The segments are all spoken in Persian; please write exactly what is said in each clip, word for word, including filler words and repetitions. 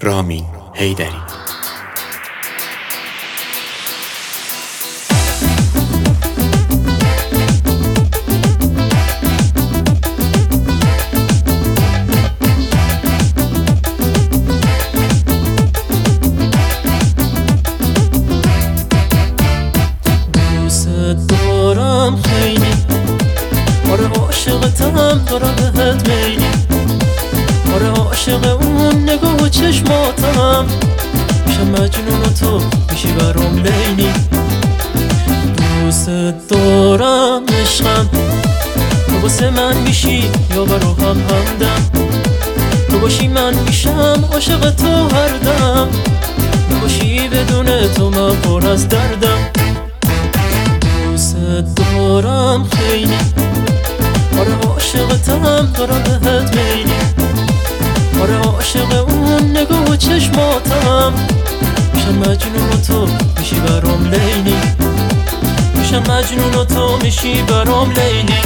رامین حیدری. دوست دارم خیلی، آره عاشقتم دارم بهت میلی، آره عاشق اون نگاه و چشماتم، میشم مجنون و تو میشی برام لیلی. دوست دارم عشقم، تو واسه من میشی یا برا هم همدم، تو باشی من میشم عاشق تو هر دم، نباشی بدون تو من پر از دردم. دوست دارم خیلی، آره عاشقتم دارم بهت میلی، آره عاشق اون نگاه و چشماتم، میشم مجنون و تو میشی برام لیلی، میشم مجنون و تو میشی برام لیلی.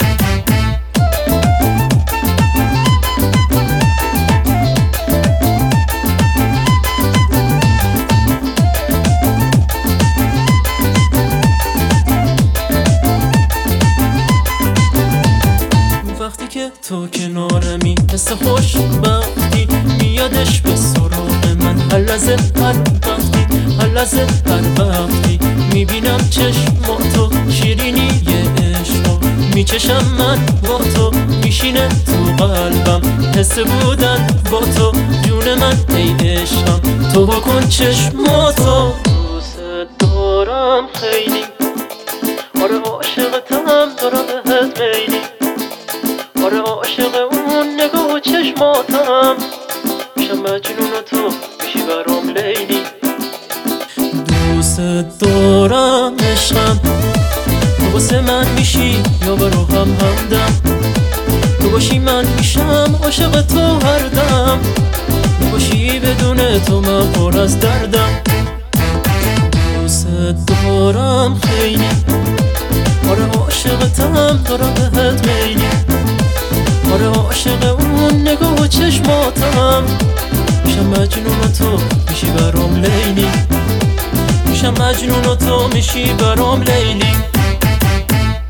وقتی که تو کنارمی حس خوشبختی میادش به سراغ من، هر لحظه هر وقتی هر لحظه هر وقتی میبینم چشماتو شیرینی یه عشق میچشم من با تو، میشینه تو قلبم حس بودن با تو، جون من ای عشقم تو بکن چشماتو. دوست دارم خیلی، آره عاشقتم دارم بهت میلی، آره عاشق اون نگاه و چشماتم، میشم مجنون و تو میشی برام لیلی. دوست دارم عشقم، تو واسه من میشی یا برا هم همدم، تو باشی من میشم عاشق تو هر دم، نباشی بدون تو من پر از دردم. دوست دارم خیلی، آره عاشقتم دارم بهت میلی، آره عاشق اون نگاه و چشماتم، میشم مجنون و تو میشی برام لیلی، میشم مجنون و تو میشی برام لیلی.